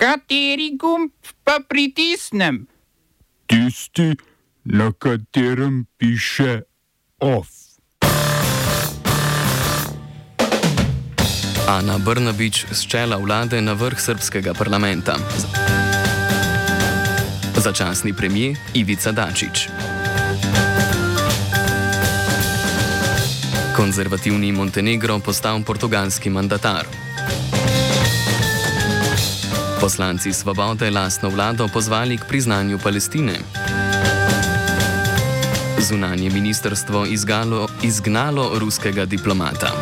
Kateri gumb pa pritisnem? Tisti, na katerem piše OF. Ana Brnabić s čela vlade na vrh srbskega parlamenta. Začasni premijer Ivica Dačić. Konzervativni Montenegro postal portugalski mandatar. Poslanci Svobode lastno vlado pozvali k priznanju Palestine. Zunanje ministrstvo izgnalo ruskega diplomata.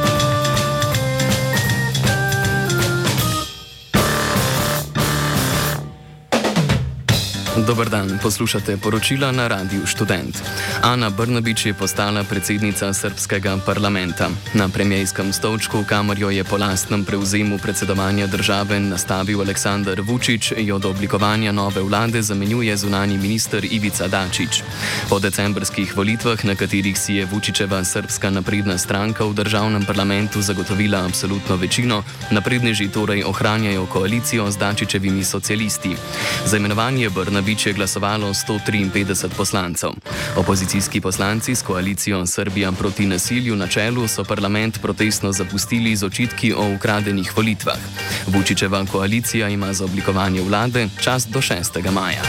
Dober dan, poslušate poročila na Radiu Študent. Ana Brnabić je postala predsednica srbskega parlamenta. Na premijskem stolčku, kamor jo je po lastnem prevzemu predsedovanja države nastavil Aleksandar Vučić, jo do oblikovanja nove vlade zamenjuje zunanji minister Ivica Dačić. Po decembrskih volitvah, na katerih si je Vučićeva Srpska napredna stranka v državnem parlamentu zagotovila absolutno večino, napredneži torej ohranjajo koalicijo z Dačićevimi socialisti. Za imenovanje Brnabić je glasovalo 153 poslancev. Opozicijski poslanci s koalicijo Srbija proti nasilju na čelu so parlament protestno zapustili z očitki o ukradenih volitvah. Vučićeva koalicija ima za oblikovanje vlade čas do 6. maja.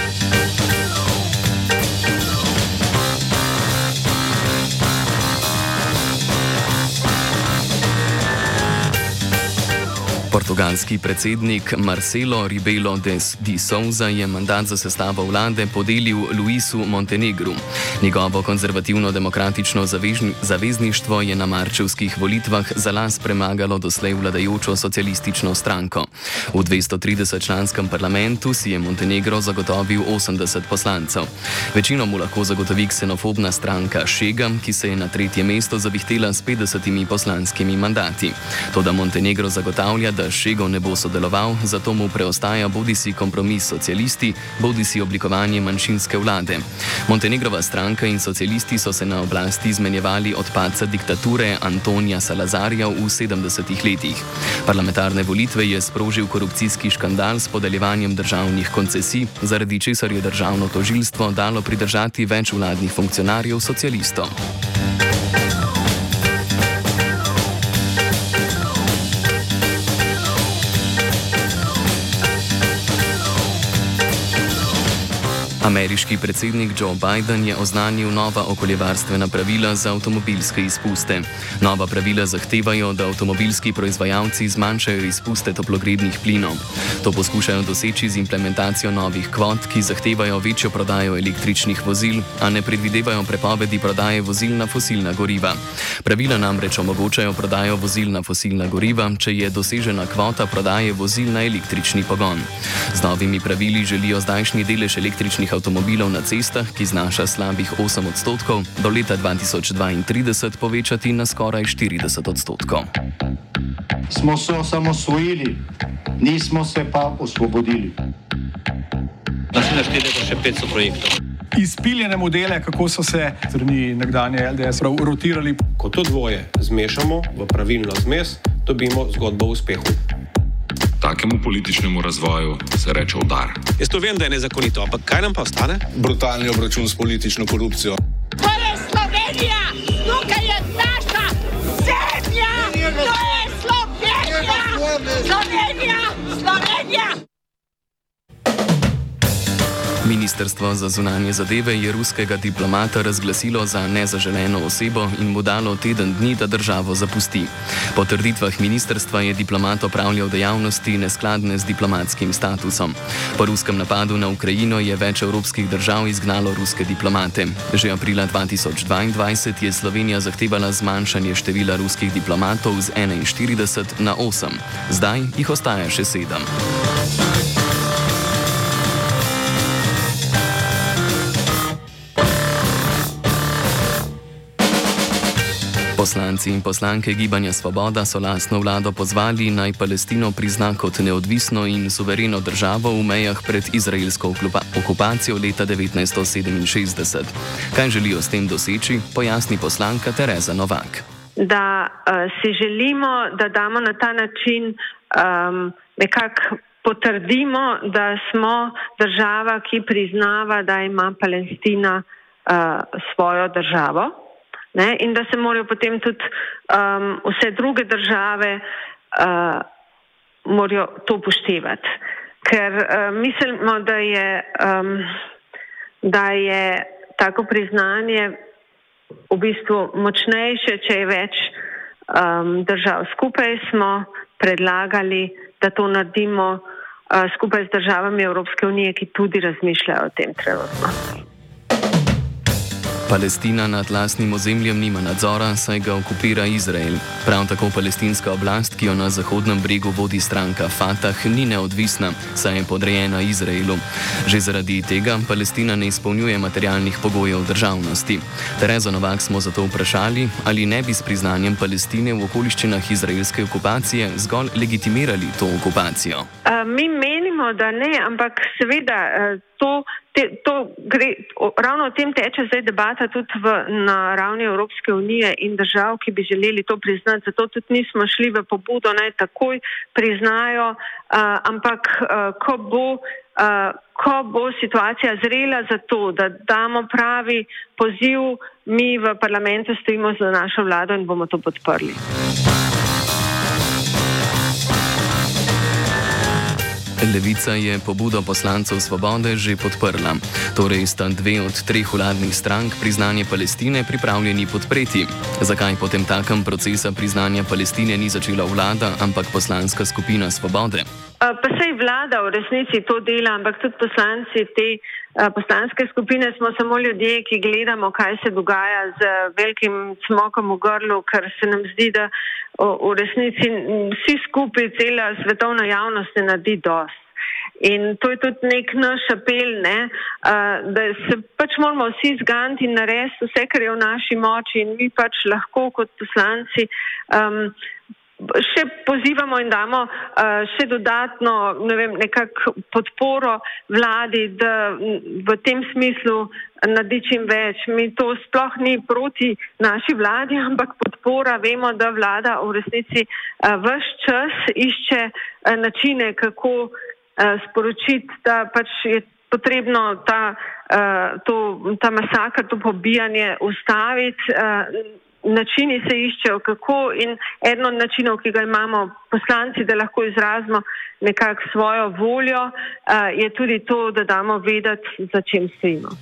Portugalski predsednik Marcelo Rebelo de Sousa je mandat za sestavo vlade podelil Luisu Montenegru. Njegovo konzervativno-demokratično zavezništvo je na marčevskih volitvah za las premagalo doslej vladajočo socialistično stranko. V 230-članskem parlamentu si je Montenegro zagotovil 80 poslancev. Večino mu lahko zagotovi ksenofobna stranka Šega, ki se je na 3. mesto zavihtela s 50 poslanskimi mandati. Toda Montenegro zagotavlja, da Šego ne bo sodeloval, zato mu preostaja bodisi kompromis s socialisti, bodisi oblikovanje manjšinske vlade. Montenegrova stranka in socialisti so se na oblasti izmenjevali od padca diktature Antonija Salazarja v 70. letih. Parlamentarne volitve je sprožil korupcijski škandal s podeljevanjem državnih koncesij, zaradi česar je državno tožilstvo dalo pridržati več vladnih funkcionarjev socialistov. Ameriški predsednik Joe Biden je oznanil nova okoljevarstvena pravila za avtomobilske izpuste. Nova pravila zahtevajo, da avtomobilski proizvajalci zmanjšajo izpuste toplogrednih plinov. To poskušajo doseči z implementacijo novih kvot, ki zahtevajo večjo prodajo električnih vozil, a ne predvidevajo prepovedi prodaje vozil na fosilna goriva. Pravila namreč omogočajo prodajo vozil na fosilna goriva, če je dosežena kvota prodaje vozil na električni pogon. Z novimi pravili želijo zdajšnji delež električnih avtomobilov na cestah, ki znaša slabih 8%, do leta 2032 povečati na skoraj 40%. Smo se osamosvojili, nismo se pa osvobodili. Naslednje število še 500 projektov. Izpiljene modele, kako so se strani nekdanje LDS rotirali. Ko to dvoje zmešamo v pravilno zmes, dobimo zgodbo o uspehu. Takemu političnemu razvoju se reče udar. Jaz to vem, da je nezakonito, ampak kaj nam pa ostane? Brutalni obračun s politično korupcijo. To je Slovenija! Tukaj je naša zemlja! To je Slovenija! Slovenija! Slovenija! Ministrstvo za zunanje zadeve je ruskega diplomata razglasilo za nezaželeno osebo in mu dalo teden dni, da državo zapusti. Po trditvah ministrstva je diplomat opravljal dejavnosti neskladne z diplomatskim statusom. Po ruskem napadu na Ukrajino je več evropskih držav izgnalo ruske diplomate. Že aprila 2022 je Slovenija zahtevala zmanjšanje števila ruskih diplomatov z 41 na 8. Zdaj jih ostaja še 7. Poslanci in poslanke Gibanja Svoboda so lastno vlado pozvali, naj Palestino prizna kot neodvisno in suvereno državo v mejah pred izraelsko okupacijo leta 1967. Kaj želijo s tem doseči, pojasni poslanka Tereza Novak. Da si želimo, da damo na ta način nekako potrdimo, da smo država, ki priznava, da ima Palestina svojo državo, ne, in da se morajo potem tudi vse druge države morajo to upoštevati. Ker mislimo, da je tako priznanje v bistvu močnejše, če je več držav. Skupaj smo predlagali, da to naredimo skupaj z državami Evropske unije, ki tudi razmišljajo o tem trenutno. Palestina nad lastnim ozemljem nima nadzora, saj ga okupira Izrael. Prav tako palestinska oblast, ki jo na Zahodnem bregu vodi stranka Fatah, ni neodvisna, saj je podrejena Izraelu. Že zaradi tega Palestina ne izpolnjuje materialnih pogojev državnosti. Terezo Novak smo zato vprašali, ali ne bi s priznanjem Palestine v okoliščinah izraelske okupacije zgolj legitimirali to okupacijo. Mi menimo, da ne, ampak seveda to gre, ravno o tem teče zdaj debata tudi na ravni Evropske unije in držav, ki bi želeli to priznati, zato tudi nismo šli v pobudo, naj takoj priznajo, ampak ko bo situacija zrela za to, da damo pravi poziv, mi v parlamentu stojimo za našo vlado in bomo to podprli. Levica je pobudo poslancev Svobode že podprla. Torej sta dve od treh vladnih strank priznanje Palestine pripravljeni podpreti. Zakaj potem takem procesa priznanja Palestine ni začela vlada, ampak poslanska skupina Svobode? Pa sej vlada v resnici to dela, ampak tudi poslanci te poslanske skupine smo samo ljudje, ki gledamo, kaj se dogaja z velikim cmokom v grlu, ker se nam zdi, da v resnici vsi skupaj, cela svetovna javnost ne naredi dosti. In to je tudi nek naš apel, da se pač moramo vsi zganti in narediti vse, kar je v naši moči, in mi pač lahko kot poslanci še pozivamo in damo še dodatno, nekako podporo vladi, da v tem smislu naredi čim več. Mi to sploh ni proti naši vladi, ampak podpora. Vemo, da vlada v resnici ves čas išče načine, kako sporočiti, da pač je potrebno ta masakr, to pobijanje ustaviti. Načini se iščejo kako, in eden od načinov, ki ga imamo poslanci, da lahko izrazimo nekako svojo voljo, je tudi to, da damo vedeti, za čem stojimo.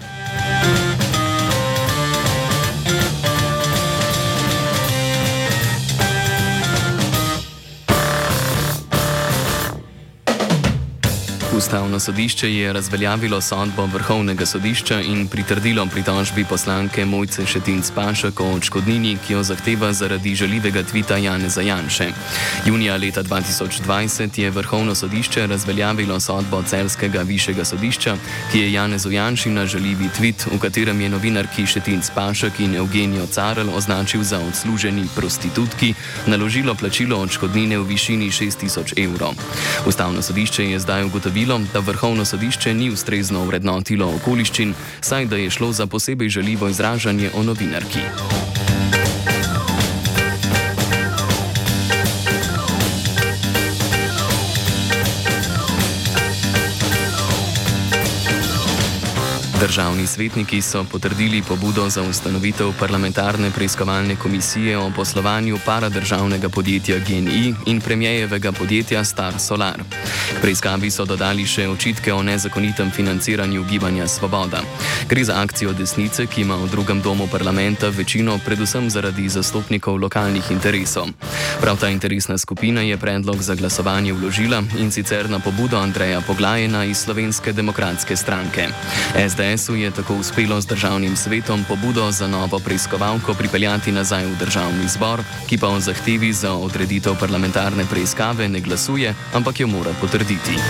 Ustavno sodišče je razveljavilo sodbo Vrhovnega sodišča in pritrdilo pritožbi poslanke Mojce Šetinc Pašek o odškodnini, ki jo zahteva zaradi žaljivega tvita Janeza Janše. Junija leta 2020 je Vrhovno sodišče razveljavilo sodbo celjskega višjega sodišča, ki je Janezu Janši na žaljivi tvit, v katerem je novinarki Šetinc Pašek in Evgenijo Carl označil za odsluženi prostitutki, naložilo plačilo odškodnine v višini 6.000 evrov. Ustavno sodišče je zdaj ugotovilo, da Vrhovno sodišče ni ustrezno ovrednotilo okoliščin, saj da je šlo za posebej žaljivo izražanje o novinarki. Državni svetniki so potrdili pobudo za ustanovitev parlamentarne preiskovalne komisije o poslovanju paradržavnega podjetja GEN-I in premierjevega podjetja Star Solar. K preiskavi so dodali še očitke o nezakonitem financiranju Gibanja Svoboda. Gre za akcijo desnice, ki ima v drugem domu parlamenta večino predvsem zaradi zastopnikov lokalnih interesov. Prav ta interesna skupina je predlog za glasovanje vložila, in sicer na pobudo Andreja Poglajena iz Slovenske demokratske stranke. SDS-u je tako uspelo z državnim svetom pobudo za novo preiskovalko pripeljati nazaj v državni zbor, ki pa o zahtevi za odreditev parlamentarne preiskave ne glasuje, ampak jo mora potrditi.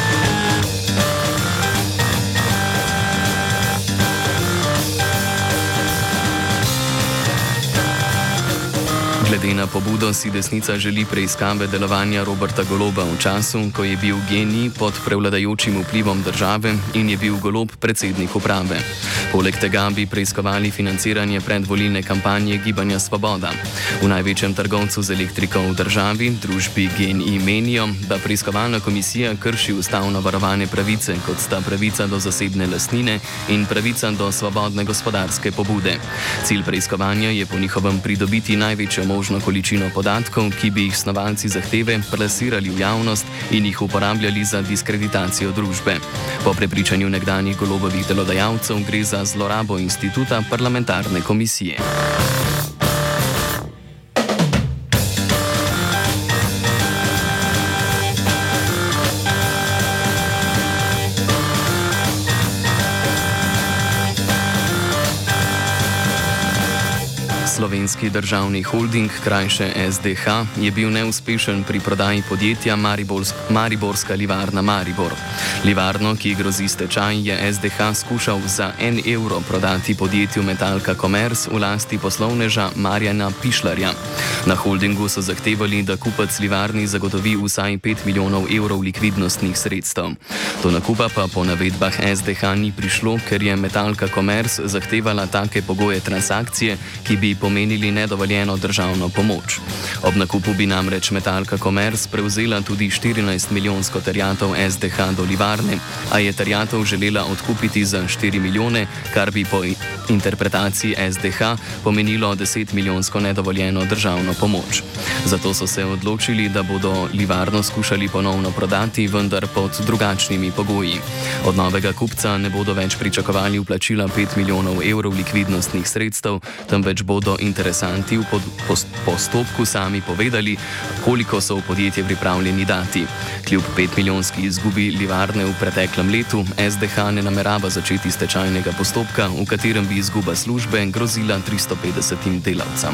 Glede na pobudo si desnica želi preiskave delovanja Roberta Goloba v času, ko je bil GEN-I pod prevladajočim vplivom države in je bil Golob predsednik uprave. Poleg tega bi preiskovali financiranje predvolilne kampanje Gibanja Svoboda. V največjem trgovcu z elektriko v državi, družbi GEN-I, menijo, da preiskovalna komisija krši ustavno varovane pravice, kot sta pravica do zasebne lastnine in pravica do svobodne gospodarske pobude. Cilj preiskovanja je po njihovem pridobiti največjo možno količino podatkov, ki bi jih snovalci zahteve plasirali v javnost in jih uporabljali za diskreditacijo družbe. Po prepričanju nekdanjih Golobovih delodajalcev gre za zlorabo instituta parlamentarne komisije. Slovenski državni holding, krajše SDH, je bil neuspešen pri prodaji podjetja Mariborska livarna Maribor. Livarno, ki grozi stečaj, je SDH skušal za 1 evro prodati podjetju Metalka Commerce v lasti poslovneža Marjana Pišlarja. Na holdingu so zahtevali, da kupec livarni zagotovi vsaj 5 milijonov evrov likvidnostnih sredstev. Do nakupa pa po navedbah SDH ni prišlo, ker je Metalka Commerce zahtevala take pogoje transakcije, ki bi pomenili nedovoljeno državno pomoč. Ob nakupu bi namreč Metalka Commerce prevzela tudi 14 milijonsko terjatev SDH do livarne, a je terjatev želela odkupiti za 4 milijone, kar bi po interpretaciji SDH pomenilo 10 milijonsko nedovoljeno državno pomoč. Zato so se odločili, da bodo livarno skušali ponovno prodati, vendar pod drugačnimi pogoji. Od novega kupca ne bodo več pričakovali vplačila 5 milijonov evrov likvidnostnih sredstev, temveč bodo interesanti v postopku sami povedali, koliko so v podjetje pripravljeni dati. Kljub 5-milijonski izgubi livarne v preteklem letu, SDH ne namerava začeti stečajnega postopka, v katerem bi izguba službe grozila 350 delavcem.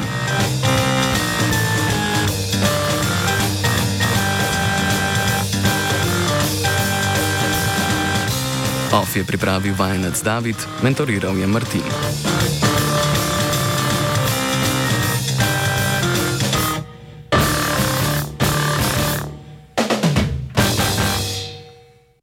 OF je pripravil vajenec David, mentoriral je Martin.